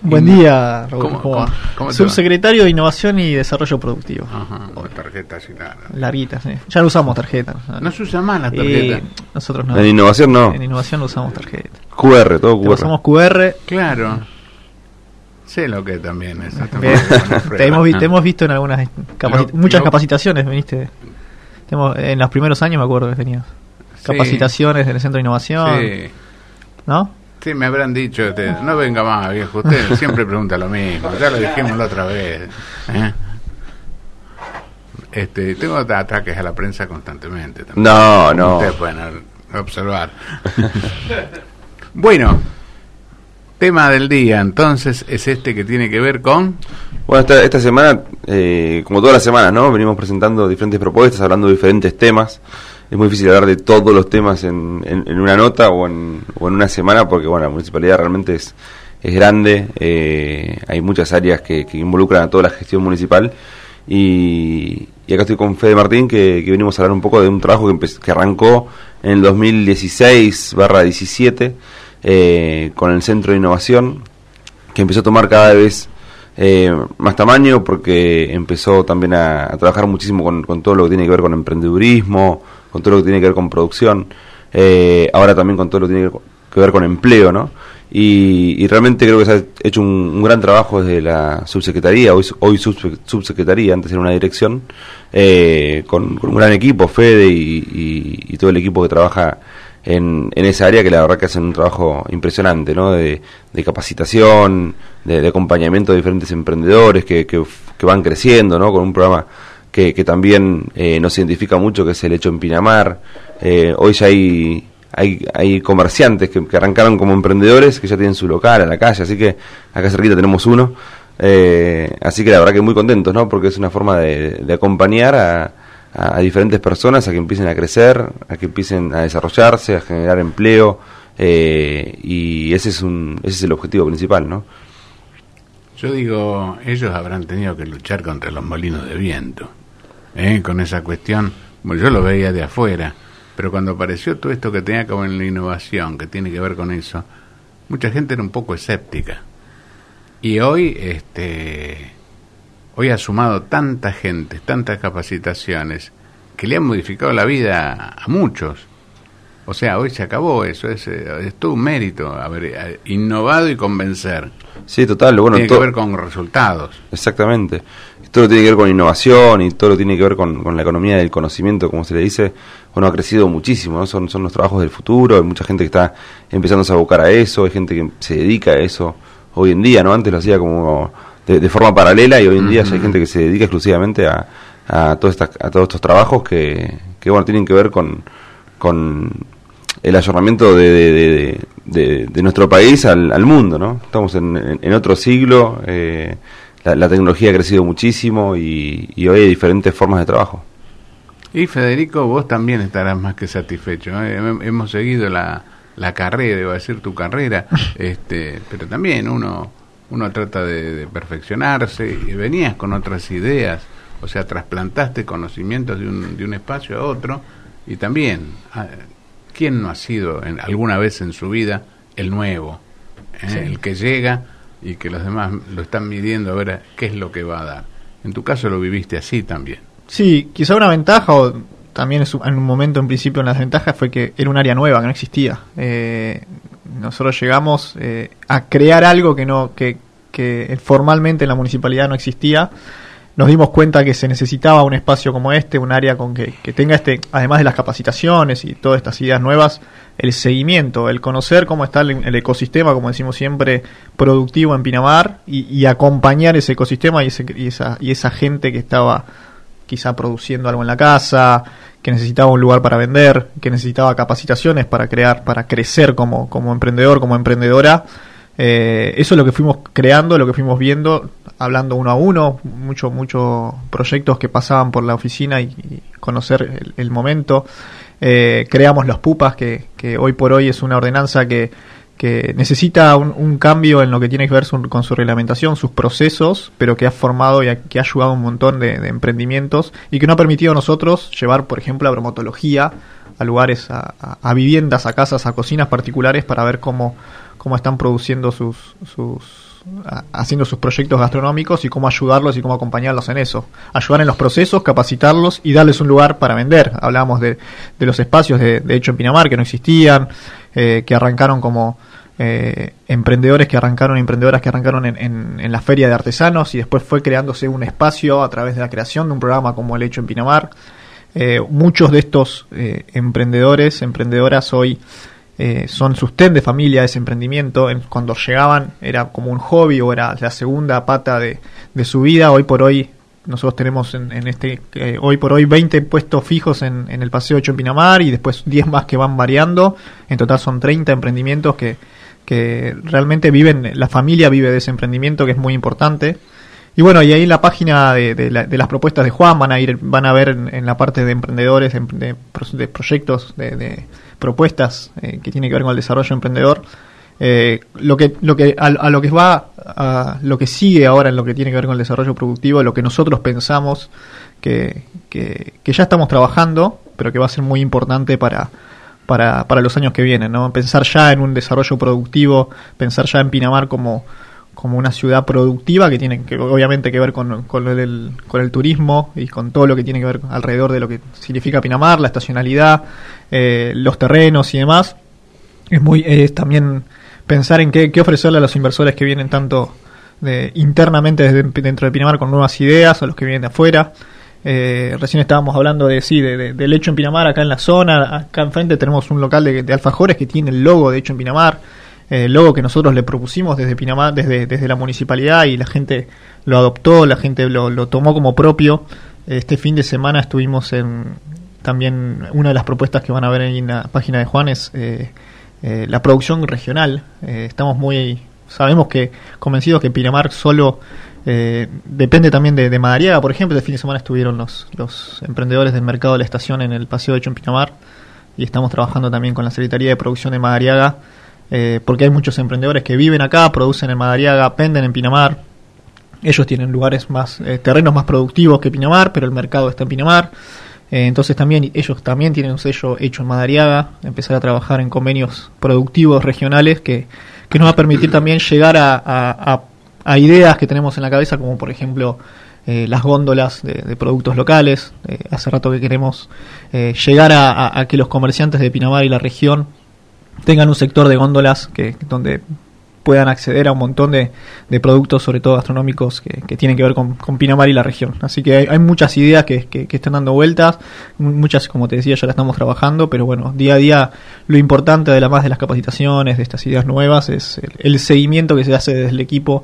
Buen día, Raúl. ¿Cómo te Subsecretario de Innovación y Desarrollo Productivo. Ajá, o tarjeta así larga. Larguitas, sí. Ya no usamos tarjeta. No se usa más la tarjeta. Nosotros no. En innovación no. En innovación no usamos tarjeta. QR, todo QR. Usamos QR. Claro. Sé lo que también es. Te hemos visto en algunas muchas capacitaciones, viniste. En los primeros años me acuerdo que tenías capacitaciones en el Centro de Innovación. Sí. ¿No? Sí, me habrán dicho, no venga más, viejo, usted siempre pregunta lo mismo, ya lo dijimos la otra vez. Tengo ataques a la prensa constantemente también. No. Ustedes pueden observar. Bueno, tema del día, entonces, es este que tiene que ver con... Bueno, esta semana, como todas las semanas, ¿no? Venimos presentando diferentes propuestas, hablando de diferentes temas. Es muy difícil hablar de todos los temas en una nota o en una semana, porque bueno, la municipalidad realmente es grande, hay muchas áreas que involucran a toda la gestión municipal, y acá estoy con Fede Martín, que venimos a hablar un poco de un trabajo que arrancó en el 2016/17 con el Centro de Innovación, que empezó a tomar cada vez más tamaño, porque empezó también a trabajar muchísimo con todo lo que tiene que ver con emprendedurismo, con todo lo que tiene que ver con producción, ahora también con todo lo que tiene que ver con empleo, ¿no? Y realmente creo que se ha hecho un gran trabajo desde la subsecretaría, hoy subsecretaría, antes era una dirección, con un gran equipo, Fede y todo el equipo que trabaja en esa área, que la verdad que hacen un trabajo impresionante, ¿no? De capacitación, de acompañamiento de diferentes emprendedores que van creciendo, ¿no? Con un programa que también nos identifica mucho, que es el Hecho en Pinamar. Hoy ya hay comerciantes que arrancaron como emprendedores, que ya tienen su local a la calle, así que acá cerquita tenemos uno. Así que la verdad que muy contentos, ¿no? Porque es una forma de acompañar a diferentes personas a que empiecen a crecer, a que empiecen a desarrollarse, a generar empleo, y ese es el objetivo principal, ¿no? Yo digo, ellos habrán tenido que luchar contra los molinos de viento, con esa cuestión. Bueno, yo lo veía de afuera, pero cuando apareció todo esto que tenía como en la innovación, que tiene que ver con eso, mucha gente era un poco escéptica. Y hoy ha sumado tanta gente, tantas capacitaciones, que le han modificado la vida a muchos. O sea, hoy se acabó eso, es todo un mérito haber innovado y convencer. Sí, total. Bueno, tiene que ver con resultados. Exactamente. Todo lo tiene que ver con innovación y todo lo tiene que ver con la economía del conocimiento, como se le dice. Bueno, ha crecido muchísimo, ¿no? Son los trabajos del futuro, hay mucha gente que está empezando a abocar a eso, hay gente que se dedica a eso hoy en día, ¿no? Antes lo hacía como de forma paralela, y hoy en día ya hay gente que se dedica exclusivamente a todos estos trabajos que bueno, tienen que ver con el ayornamiento de nuestro país al mundo, ¿no? Estamos en otro siglo, la tecnología ha crecido muchísimo y hoy hay diferentes formas de trabajo. Y Federico, vos también estarás más que satisfecho, ¿eh? Hemos seguido la carrera, iba a decir tu carrera, pero también uno trata de perfeccionarse, y venías con otras ideas, o sea, trasplantaste conocimientos de un espacio a otro, y también, ¿quién no ha sido alguna vez en su vida el nuevo? Sí. El que llega y que los demás lo están midiendo a ver qué es lo que va a dar. En tu caso lo viviste así también. Sí, quizá una ventaja, o también en un momento en principio en las ventajas, fue que era un área nueva, que no existía. Nosotros llegamos a crear algo que formalmente en la municipalidad no existía. Nos dimos cuenta que se necesitaba un espacio como un área con que tenga además de las capacitaciones y todas estas ideas nuevas, el seguimiento, el conocer cómo está el ecosistema, como decimos siempre, productivo en Pinamar, y acompañar ese ecosistema y esa gente que estaba quizá produciendo algo en la casa, que necesitaba un lugar para vender, que necesitaba capacitaciones para crecer como emprendedor, como emprendedora. Eso es lo que fuimos creando, lo que fuimos viendo, hablando uno a uno, muchos proyectos que pasaban por la oficina y conocer el momento. Creamos los PUPAs, que hoy por hoy es una ordenanza que necesita un cambio en lo que tiene que ver con su reglamentación, sus procesos, pero que ha formado y que ha ayudado a un montón de emprendimientos, y que nos ha permitido a nosotros llevar, por ejemplo, la bromatología a lugares, a viviendas, a casas, a cocinas particulares, para ver cómo están produciendo sus haciendo sus proyectos gastronómicos y cómo ayudarlos y cómo acompañarlos en eso. Ayudar en los procesos, capacitarlos y darles un lugar para vender. Hablábamos de los espacios de hecho en Pinamar que no existían, que arrancaron como emprendedores que arrancaron, emprendedoras que arrancaron en la feria de artesanos y después fue creándose un espacio a través de la creación de un programa como el Hecho en Pinamar. Muchos de estos emprendedores, emprendedoras hoy son sostén de familia ese emprendimiento. Cuando llegaban era como un hobby o era la segunda pata de su vida. Hoy por hoy nosotros tenemos hoy por hoy 20 puestos fijos en el Paseo Hecho en Pinamar y después 10 más que van variando. En total son 30 emprendimientos que realmente la familia vive de ese emprendimiento, que es muy importante. Y bueno, y ahí en la página de las propuestas de Juan van a ver en la parte de emprendedores, de proyectos, de propuestas que tiene que ver con el desarrollo emprendedor, lo que sigue ahora en lo que tiene que ver con el desarrollo productivo, lo que nosotros pensamos que ya estamos trabajando, pero que va a ser muy importante para los años que vienen, ¿no? Pensar ya en un desarrollo productivo, pensar ya en Pinamar como una ciudad productiva que tiene que obviamente que ver con el turismo y con todo lo que tiene que ver alrededor de lo que significa Pinamar, la estacionalidad, los terrenos y demás. Es también pensar en qué ofrecerle a los inversores que vienen tanto internamente dentro de Pinamar con nuevas ideas, a los que vienen de afuera. Recién estábamos hablando del Hecho en Pinamar acá en la zona. Acá enfrente tenemos un local de alfajores que tiene el logo de Hecho en Pinamar, el logo que nosotros le propusimos desde Pinamar, desde la municipalidad, y la gente lo adoptó, la gente lo tomó como propio. Este fin de semana estuvimos también una de las propuestas que van a ver ahí en la página de Juan es la producción regional. Sabemos que convencidos que Pinamar solo depende también de Madariaga. Por ejemplo, este fin de semana estuvieron los emprendedores del mercado de la estación en el Paseo Hecho en Pinamar, y estamos trabajando también con la Secretaría de Producción de Madariaga, porque hay muchos emprendedores que viven acá, producen en Madariaga, venden en Pinamar. Ellos tienen terrenos más productivos que Pinamar, pero el mercado está en Pinamar. Entonces ellos también tienen un sello Hecho en Madariaga, empezar a trabajar en convenios productivos regionales que nos va a permitir también llegar a ideas que tenemos en la cabeza, como por ejemplo las góndolas de productos locales. Hace rato que queremos llegar a que los comerciantes de Pinamar y la región tengan un sector de góndolas donde puedan acceder a un montón de productos, sobre todo gastronómicos, que tienen que ver con Pinamar y la región. Así que hay muchas ideas que están dando vueltas, muchas, como te decía, ya las estamos trabajando, pero bueno, día a día lo importante, además de las capacitaciones, de estas ideas nuevas, es el seguimiento que se hace desde el equipo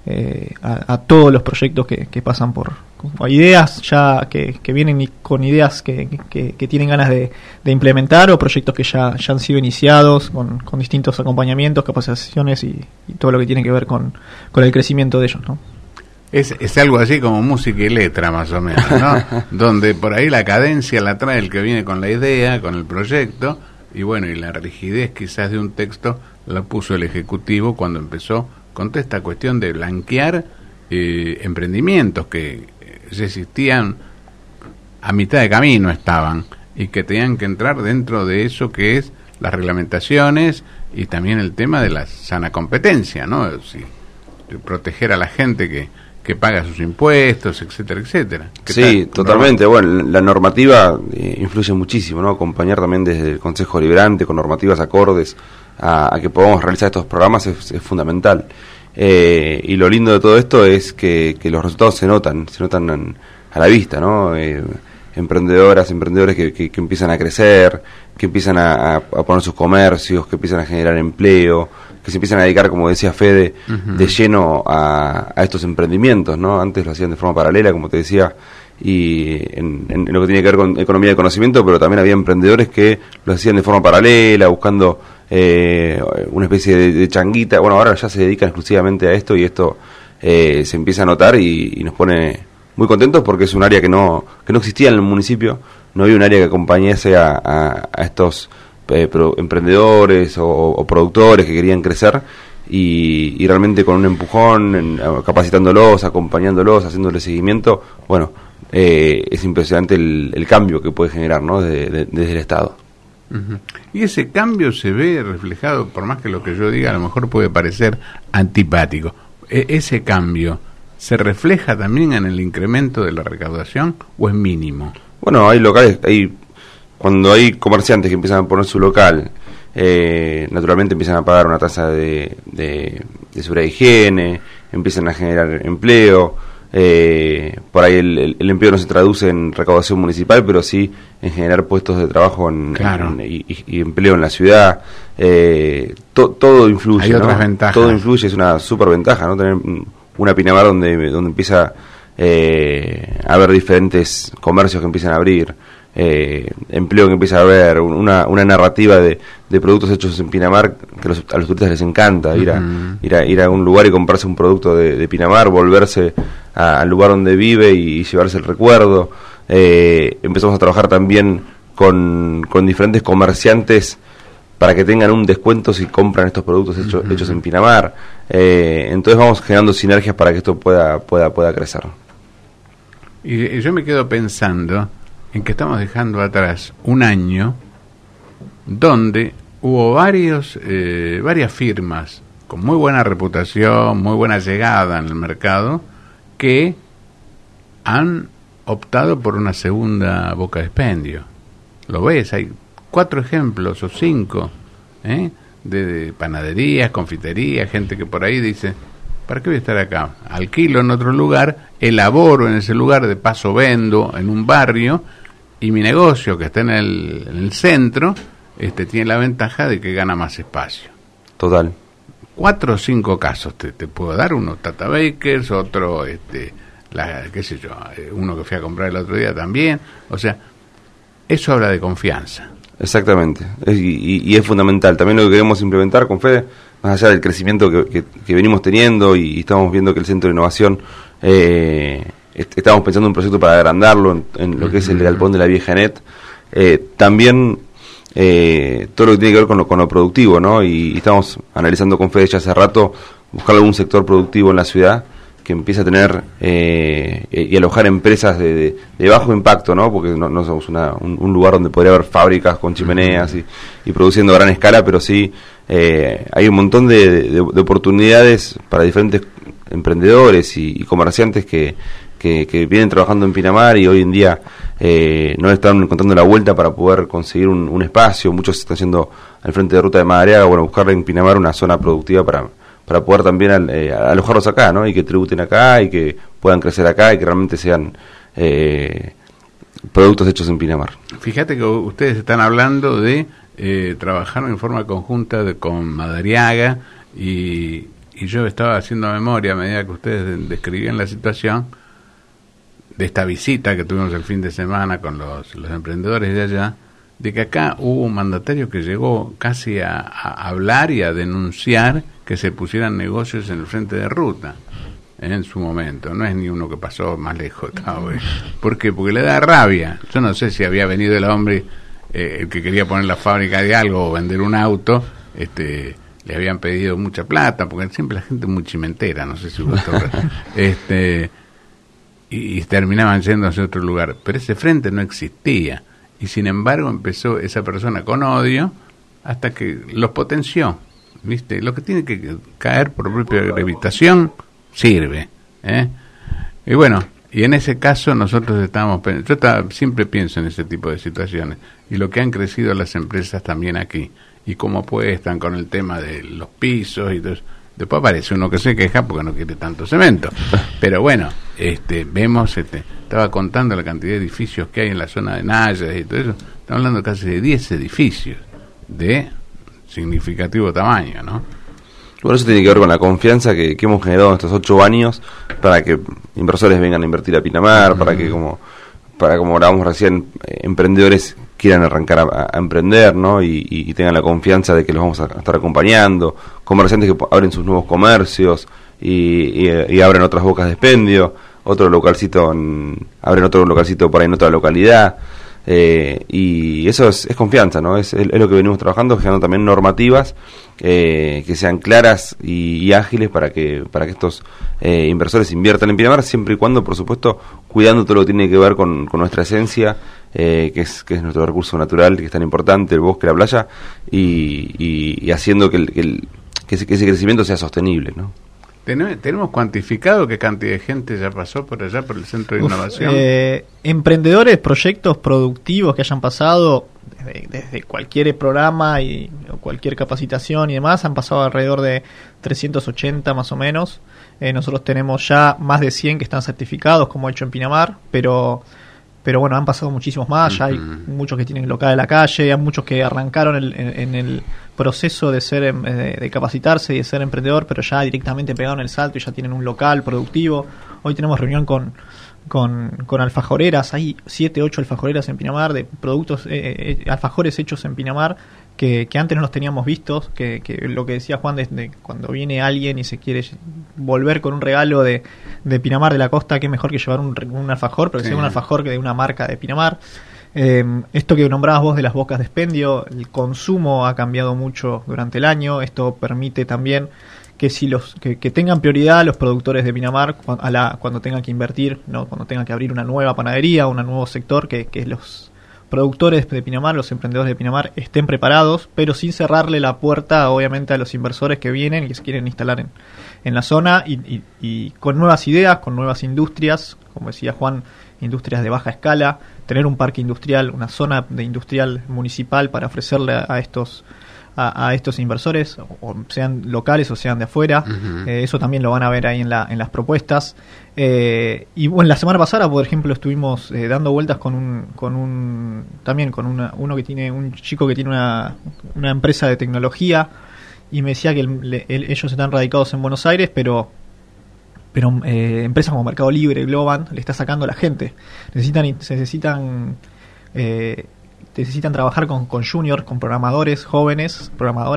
a todos los proyectos que pasan por ideas ya que vienen con ideas que tienen ganas de implementar, o proyectos que ya han sido iniciados con distintos acompañamientos, capacitaciones y todo lo que tiene que ver con el crecimiento de ellos, ¿no? Es algo así como música y letra, más o menos, ¿no? Donde por ahí la cadencia la trae el que viene con la idea, con el proyecto, y bueno, y la rigidez quizás de un texto la puso el ejecutivo cuando empezó con toda esta cuestión de blanquear emprendimientos que ya existían, a mitad de camino estaban, y que tenían que entrar dentro de eso que es las reglamentaciones y también el tema de la sana competencia, ¿no? Proteger a la gente que paga sus impuestos, etcétera, etcétera. Sí, totalmente. Bueno, la normativa influye muchísimo, ¿no? Acompañar también desde el Consejo Deliberante con normativas acordes a que podamos realizar estos programas es fundamental. Y lo lindo de todo esto es que los resultados se notan a la vista, ¿no? Emprendedoras, emprendedores que empiezan a crecer, que empiezan a poner sus comercios, que empiezan a generar empleo, que se empiezan a dedicar, como decía Fede, de lleno a estos emprendimientos, ¿no? Antes lo hacían de forma paralela, como te decía, y en lo que tiene que ver con economía de conocimiento, pero también había emprendedores que lo hacían de forma paralela, buscando una especie de changuita. Bueno, ahora ya se dedican exclusivamente a esto, y esto se empieza a notar y nos pone muy contentos, porque es un área que no existía en el municipio. No había un área que acompañase a estos emprendedores o productores que querían crecer, y realmente con un empujón, capacitándolos, acompañándolos, haciéndoles seguimiento. Bueno, es impresionante el cambio que puede generar, ¿no? Desde el Estado. Uh-huh. Y ese cambio se ve reflejado, por más que lo que yo diga a lo mejor puede parecer antipático, ese cambio se refleja también en el incremento de la recaudación o es mínimo? Bueno, hay locales, cuando hay comerciantes que empiezan a poner su local, naturalmente empiezan a pagar una tasa de seguridad de higiene, empiezan a generar empleo. Por ahí el empleo no se traduce en recaudación municipal, pero sí en generar puestos de trabajo y empleo en la ciudad. Todo influye. Hay otras ventajas. Todo influye, es una super ventaja, ¿no? Tener una Pinamar donde empieza a haber diferentes comercios que empiezan a abrir, empleo que empieza a haber, una narrativa de productos hechos en Pinamar que a los turistas les encanta, ir a un lugar y comprarse un producto de Pinamar, volverse al lugar donde vive y llevarse el recuerdo. Empezamos a trabajar también con diferentes comerciantes para que tengan un descuento si compran estos productos hechos en Pinamar. Entonces vamos generando sinergias para que esto pueda crecer. Y yo me quedo pensando en que estamos dejando atrás un año donde hubo varias firmas con muy buena reputación, muy buena llegada en el mercado, que han optado por una segunda boca de expendio. ¿Lo ves? Hay 4 ejemplos o 5 de panaderías, confiterías, gente que por ahí dice, ¿para qué voy a estar acá? Alquilo en otro lugar, elaboro en ese lugar, de paso vendo en un barrio, y mi negocio, que está en el centro, tiene la ventaja de que gana más espacio. Total. 4 o 5 casos te puedo dar, uno Tata Bakers, otro qué sé yo, uno que fui a comprar el otro día también. O sea, eso habla de confianza. Exactamente, y es fundamental. También lo que queremos implementar con Fede, más allá del crecimiento que venimos teniendo, y estamos viendo que el Centro de Innovación, estamos pensando en un proyecto para agrandarlo en lo que es el galpón de la Vieja Net. También todo lo que tiene que ver con lo productivo, ¿no? Y estamos analizando con Fede ya hace rato buscar algún sector productivo en la ciudad que empiece a tener y alojar empresas de bajo impacto, ¿no? Porque no somos un lugar donde podría haber fábricas con chimeneas y produciendo a gran escala, pero sí hay un montón de oportunidades para diferentes emprendedores y comerciantes que vienen trabajando en Pinamar y hoy en día no están encontrando la vuelta para poder conseguir un espacio. Muchos están yendo al frente de Ruta de Madariaga, buscar en Pinamar una zona productiva para poder también alojarlos acá, ¿no? Y que tributen acá y que puedan crecer acá y que realmente sean productos hechos en Pinamar. Fíjate que ustedes están hablando de trabajar en forma conjunta con Madariaga, y yo estaba haciendo memoria a medida que ustedes describían la situación de esta visita que tuvimos el fin de semana con los emprendedores de allá, de que acá hubo un mandatario que llegó casi a hablar y a denunciar que se pusieran negocios en el frente de ruta en su momento. No es ni uno que pasó más lejos. ¿Por qué? Porque le da rabia. Yo no sé si había venido el hombre el que quería poner la fábrica de algo o vender un auto, le habían pedido mucha plata, porque siempre la gente es muy chimentera, no sé si vos y terminaban yendo hacia otro lugar, pero ese frente no existía, y sin embargo empezó esa persona con odio hasta que los potenció, ¿viste? Lo que tiene que caer por propia gravitación sirve, y bueno, y en ese caso nosotros siempre pienso en ese tipo de situaciones, y lo que han crecido las empresas también aquí, y cómo apuestan con el tema de los pisos y todo eso. Después aparece uno que se queja porque no quiere tanto cemento. Pero bueno, vemos, estaba contando la cantidad de edificios que hay en la zona de Nayas y todo eso. Estamos hablando casi de 10 edificios de significativo tamaño, ¿no? Bueno, eso tiene que ver con la confianza que hemos generado en estos 8 años para que inversores vengan a invertir a Pinamar, para que, como hablábamos recién, emprendedores quieran arrancar a emprender, ¿no? Y tengan la confianza de que los vamos a estar acompañando, comerciantes que abren sus nuevos comercios y abren otras bocas de expendio, abren otro localcito por ahí en otra localidad, y eso es confianza, ¿no? Es lo que venimos trabajando, generando también normativas que sean claras y ágiles para que estos inversores inviertan en Pinamar, siempre y cuando, por supuesto, cuidando todo lo que tiene que ver con nuestra esencia, que es nuestro recurso natural, que es tan importante, el bosque, la playa, y haciendo que ese crecimiento sea sostenible, ¿no? ¿Tenemos cuantificado qué cantidad de gente ya pasó por allá, por el Centro de Innovación? Emprendedores, proyectos productivos que hayan pasado desde cualquier programa o cualquier capacitación y demás, han pasado alrededor de 380 más o menos. Nosotros tenemos ya más de 100 que están certificados, como he hecho en Pinamar, pero bueno, han pasado muchísimos más. Ya hay muchos que tienen local en la calle, hay muchos que arrancaron en el proceso de ser de capacitarse y de ser emprendedor, pero ya directamente pegaron el salto y ya tienen un local productivo. Hoy tenemos reunión con alfajoreras, hay 7, 8 alfajoreras en Pinamar, de productos, alfajores hechos en Pinamar, que antes no los teníamos vistos, que lo que decía Juan, desde cuando viene alguien y se quiere volver con un regalo de Pinamar, de la costa, qué mejor que llevar un alfajor, pero que sea un alfajor que de una marca de Pinamar. Esto que nombrabas vos de las bocas de expendio, el consumo ha cambiado mucho durante el año. Esto permite también que que tengan prioridad los productores de Pinamar cuando tengan que invertir, ¿no? Cuando tengan que abrir una nueva panadería, un nuevo sector, que los productores de Pinamar, los emprendedores de Pinamar estén preparados, pero sin cerrarle la puerta obviamente a los inversores que vienen y que se quieren instalar en la zona y con nuevas ideas, con nuevas industrias, como decía Juan, industrias de baja escala, tener un parque industrial, una zona de industrial municipal para ofrecerle a estos inversores, o sean locales o sean de afuera. Eso también lo van a ver ahí en las propuestas. Y bueno, la semana pasada, por ejemplo, estuvimos dando vueltas con un chico que tiene una empresa de tecnología, y me decía que ellos están radicados en Buenos Aires, pero empresas como Mercado Libre, Globant, le está sacando a la gente. Necesitan trabajar con juniors, con programadoras jóvenes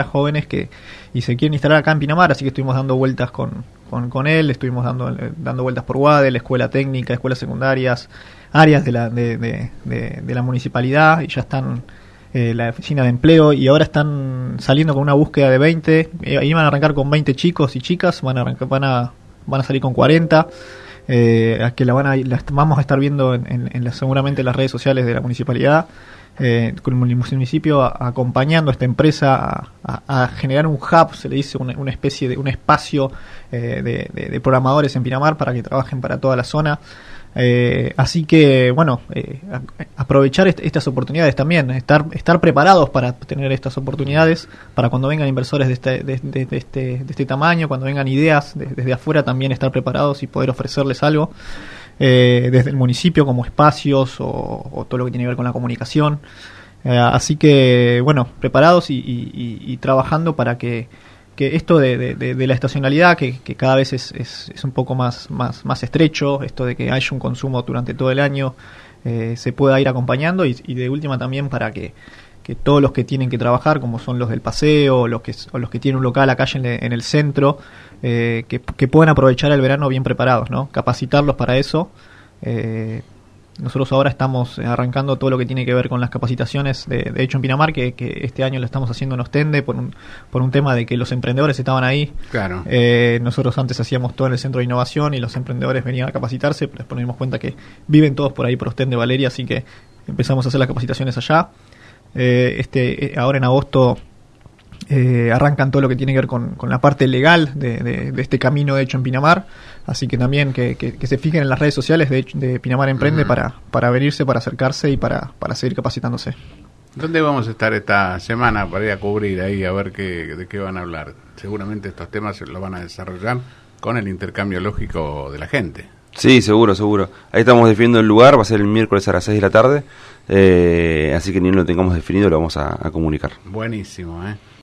y se quieren instalar acá en Pinamar, así que estuvimos dando vueltas con él, estuvimos dando vueltas por WADE, la escuela técnica, escuelas secundarias, áreas de la municipalidad, y ya están la oficina de empleo, y ahora están saliendo con una búsqueda de 20, iban a arrancar con 20 chicos y chicas, van a salir con 40, que las vamos a estar viendo seguramente en las redes sociales de la municipalidad, con el municipio acompañando a esta empresa a generar un hub, se le dice, una especie de un espacio de programadores en Pinamar para que trabajen para toda la zona. Así que bueno, aprovechar estas oportunidades también, estar preparados para tener estas oportunidades, para cuando vengan inversores de este tamaño, cuando vengan ideas desde afuera, también estar preparados y poder ofrecerles algo desde el municipio, como espacios o todo lo que tiene que ver con la comunicación. Así que bueno, preparados y trabajando para que esto de la estacionalidad, que cada vez es un poco más estrecho, esto de que haya un consumo durante todo el año, se pueda ir acompañando, y de última también para que todos los que tienen que trabajar, como son los del paseo o los que tienen un local acá en el centro, que puedan aprovechar el verano bien preparados, ¿no? Capacitarlos para eso. Nosotros ahora estamos arrancando todo lo que tiene que ver con las capacitaciones de hecho en Pinamar, que este año lo estamos haciendo en Ostende por un tema de que los emprendedores estaban ahí. Claro. Nosotros antes hacíamos todo en el Centro de Innovación y los emprendedores venían a capacitarse, pero después nos dimos cuenta que viven todos por ahí por Ostende, Valeria, así que empezamos a hacer las capacitaciones allá. Ahora en agosto arrancan todo lo que tiene que ver con la parte legal de este camino de hecho en Pinamar, así que también que se fijen en las redes sociales de Pinamar Emprende para venirse, para acercarse y para seguir capacitándose. ¿Dónde vamos a estar esta semana para ir a cubrir ahí, a ver de qué van a hablar? Seguramente estos temas se los van a desarrollar con el intercambio lógico de la gente. Sí, seguro. Ahí estamos definiendo el lugar, va a ser el miércoles a las 6 de la tarde, así que ni lo tengamos definido, lo vamos a comunicar. Buenísimo,